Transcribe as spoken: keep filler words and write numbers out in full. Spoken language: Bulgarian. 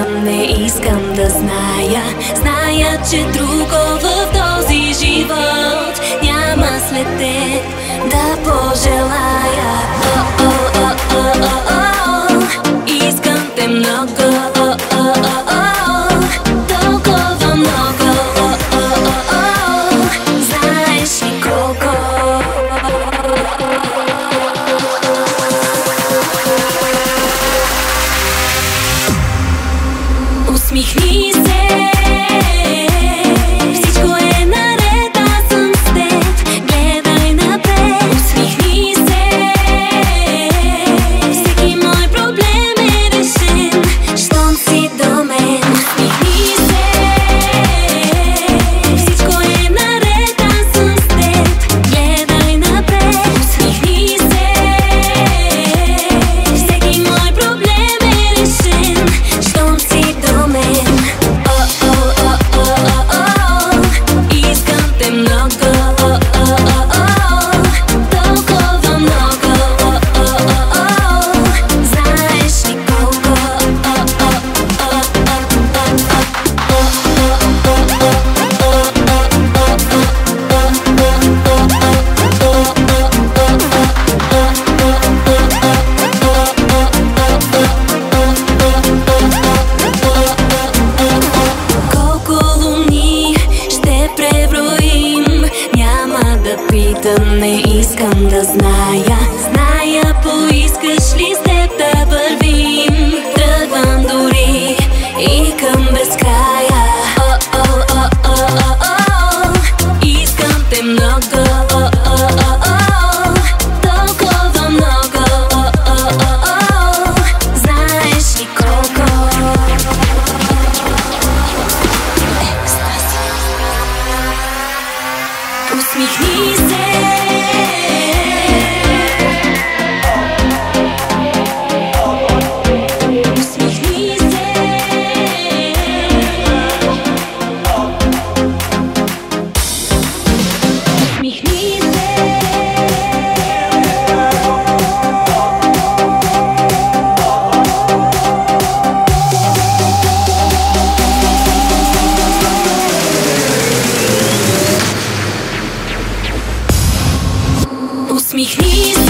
питам, не искам да зная. Зная, че друго в този живот няма след теб да пожелая. О, о, о, о, о, о, искам те много, о, о, о, о, толкова много, о, о, о, о, знаеш ли колко? Усмихни се, всичко е наред, аз съм с теб, гледай напред. Усмихни се, всеки мой проблем е решен, щом си до мен. Усмихни се, всичко е наред, аз съм с теб, гледай напред. Усмихни се, всеки мой проблем е решен, щом си до мен. Не искам да зная, зная, поискаш ли с теб да вървим. Тръгвам дори и към безкрая. О, о, о, о, о, о, искам те много, о, о, о, о, толкова много, о, о, о, о, знаеш ли колко? Екстази. Усмихни се. Усмихни се.